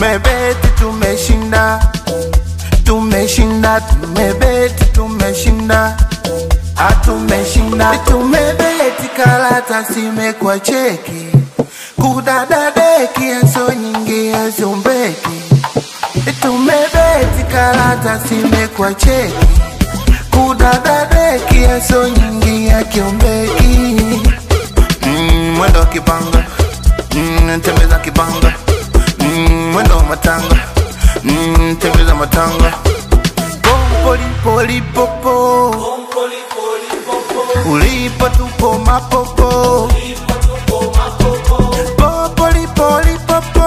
tumebeti tumeshinda, tumeshinda, tumebeti tumeshinda, tumeshinda, tumebeti karata simekwa cheki, kudadadeki yaso nyingi yaso mbeki, tumebeti karata simekwa cheki, kudadadeki yaso nyingi ya kiombeki. Mwendo kibanga, tembeza kibanga, mwendo matanga, tembeza matanga. Pompoli poli popo, ulipo tupo mapopo, popoli poli popo,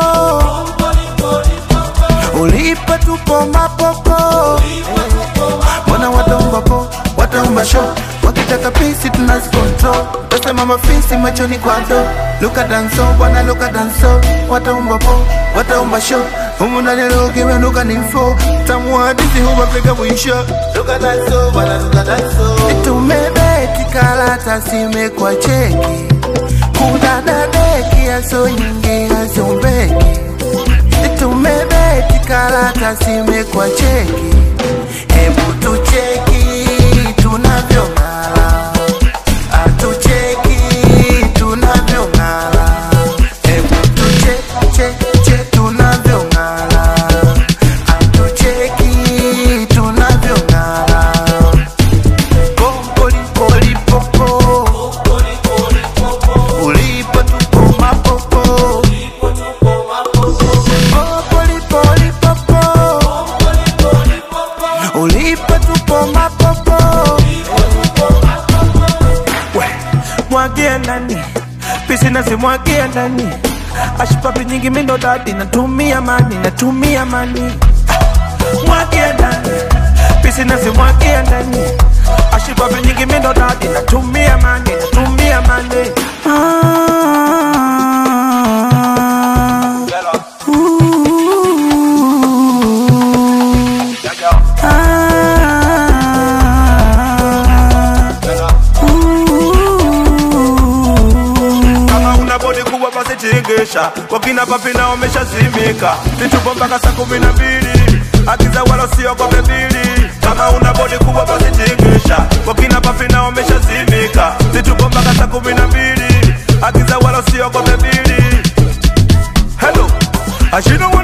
ulipo tupo mapopo. Wana watomba po, watomba show, wakitaka pisi tunazikontrol. Tasema mafisi machoni kwa do, luka danso, wana luka danso. Watomba po, watomba show, humu ndani loge wenuka ninfo. Tamu hadithi huwa peka mwisho, luka danso, wana luka danso. Tumebeti karata simekwa cheki, kudadadeki yaso nyingi yaso mbeki, tumebeti karata simekwa cheki. Hebu tucheki tunavyong'ala, atucheki tunavyong'ala. Hebu tucheki tunavyong'ala, atucheki tunavyong'ala. Pompoli poli popo, ulipo tupo mapopo, popoli poli popo, ulipo tupo mapopo. Mwagia nani, pisi nasi mwagia nani. Ashipapi nyingi mindo dadi, natumia mani. Mwagia nani, pisi nasi mwagia nani. Ashipapi nyingi mindo dadi, natumia mani. Wakina papi na omesha zimika, titupo mpaka saa 12, akiza wala sio kwa bebili. Kama una bodi kubwa basi tingisha, wakina papi na omesha zimika, titupo mpaka saa 12, akiza wala sio kwa bebili. Hello,